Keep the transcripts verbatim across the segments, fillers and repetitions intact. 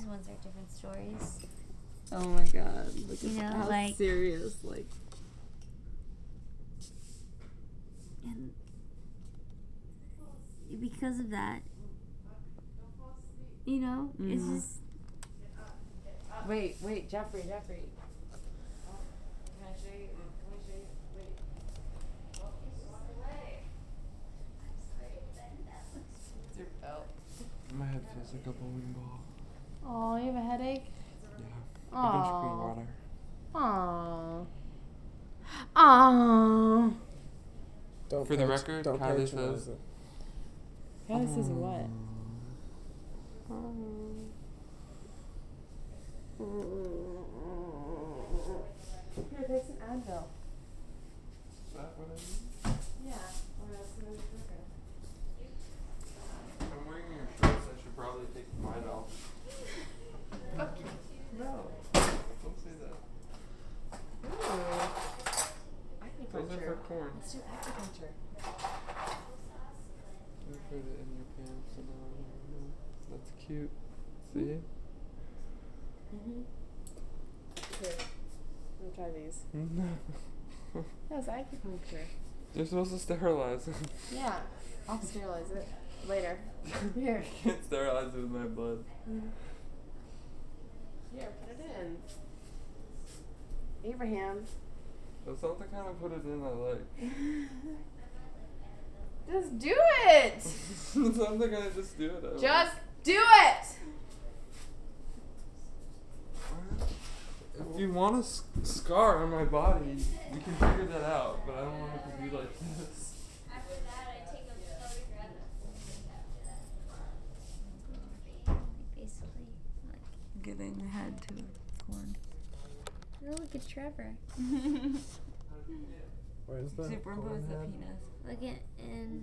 ones are different stories. Oh my god. Look You at know, how like- serious, like. And because of that, you know, Mhm. it's just. Wait, wait, Jeffrey, Jeffrey. Can I show you? Can we show you? Wait. It's your belt. My head feels like a bowling ball. Oh, you have a headache? Yeah. I've been drinking water. Aww. Aww. Don't For the patr- record, don't Kylie patronize says- it. Yeah, this is what? Here, take some Advil. Is that what I mean? Yeah. Or else it's gonna be quicker. I'm wearing your shorts. I should probably take mine off. No. Don't say that. Those are for corn. Let's do acupuncture. You put it in your pants and on your nose. That's cute. See? Mm-hmm. Here. Let me try these. No. That's acupuncture. You're supposed to sterilize it. Yeah. I'll sterilize it later. Here. I can't sterilize it with my blood. Here, put it in. Abraham. That's not the kind of put it in I like. Just do it! That's not the kind of just do it I like. Just do it! If you want a s- scar on my body, we can figure that out, but I don't want it to be like this. After that, I take a photograph. Basically, like Giving head to corn. oh, look at Trevor. Where's the Superimpose corn the head? penis. Look at and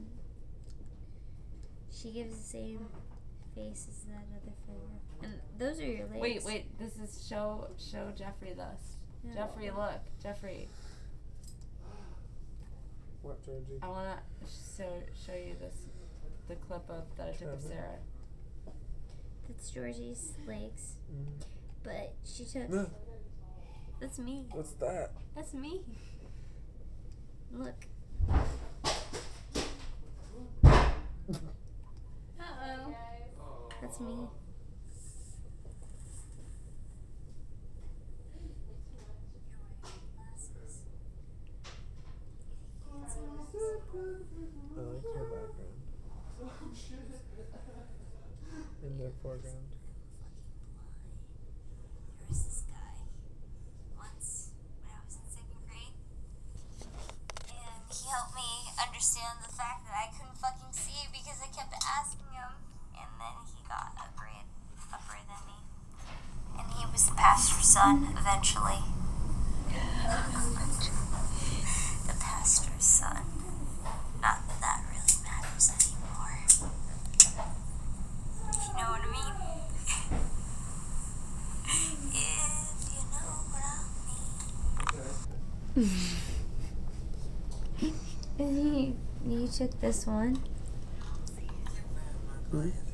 she gives the same face as that other photo. And those are your legs. Wait, wait. This is show show Jeffrey this. Yeah. Jeffrey, look, Jeffrey. What, Georgie? I wanna show show you this, the clip of that I took of Trevor. Sarah. That's Georgie's legs, Mm. but she took. No, That's me. what's that? That's me. Look. Uh oh. That's me. I like her background. In the foreground. There was this guy once when I was in second grade, and he helped me understand the fact that I couldn't fucking see because I kept asking him, and then he got upper, upper than me, and he was the pastor's son eventually. The pastor's son. Not that that really matters anymore. If you know what I mean. If you know what I mean. You, you took this one. Hmm?